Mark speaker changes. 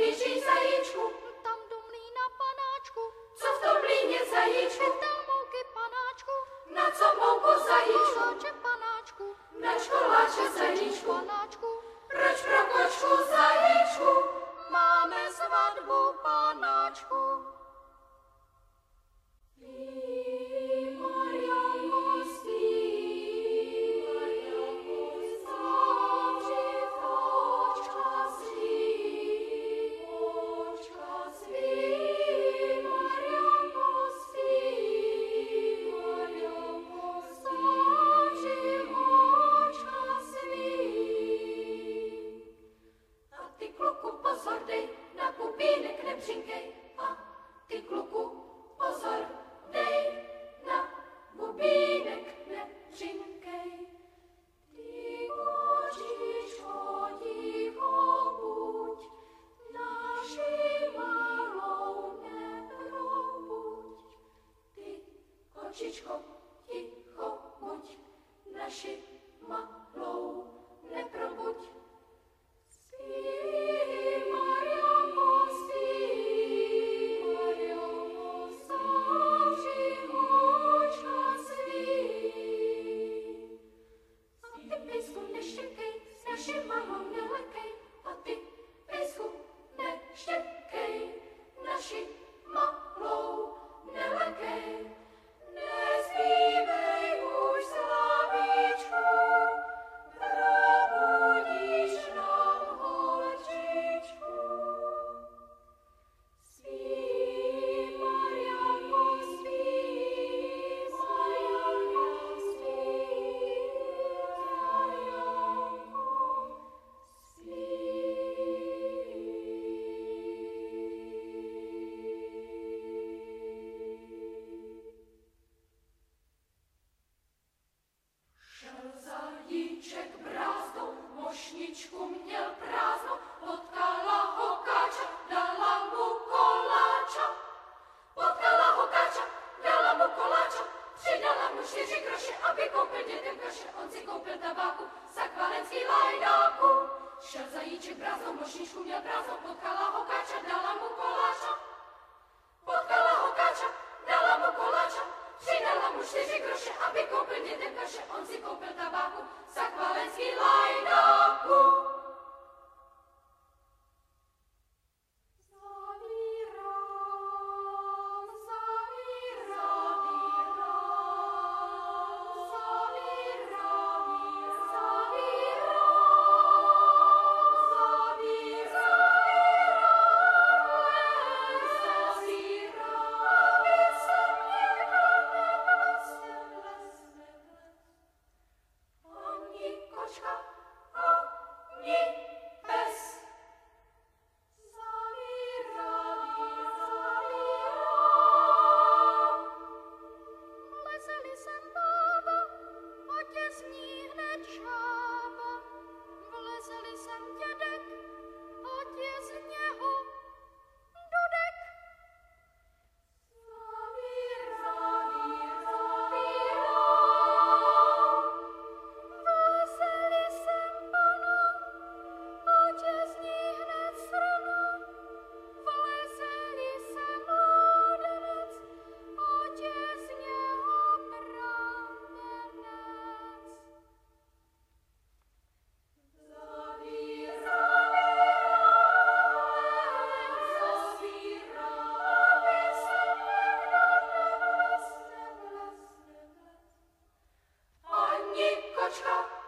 Speaker 1: běží zajíčku,
Speaker 2: tam do mlýna panáčku,
Speaker 1: co v tom mlýně zajíčku,
Speaker 2: dal mouky panáčku,
Speaker 1: na co mouku zajíčku,
Speaker 2: koláče panáčku,
Speaker 1: nač koláče zajíčku,
Speaker 2: panáčku,
Speaker 1: proč pro kočku zajíčku,
Speaker 2: máme svatbu panáčku.
Speaker 1: Na pupínek nepřinkej a ty kluku pozor dej, na bubínek nepřinkej. Ty kočičko ticho buď, naši malou neprobuď. Ty kočičko ticho buď, naši malou neprobuď. Naši malou nelekej, a ty, pejsku, neštěkej, naši malou nelekej. Nezbývej už slavíčku, probudíš nám holčičku. Spí, Marianko, spí, Marianko, spí, zajíček brázdou, mošničku měl prázdnou, potkala ho káča, dala mu koláča. Potkala ho káča, dala mu koláča, přidala mu 4 groše, aby koupil dětem kaše. On si koupil tabáku, sakvalenský lajdáku. Šel zajíček brázdou, mošničku měl prázdnou, potkala ho káča, dala mu koláča. Potkala ho káča, dala mu koláča, přidala mu 4 groše, aby koupil dětem kaše. On si koupil tabáku, sakvalenský lajdáku. Kočka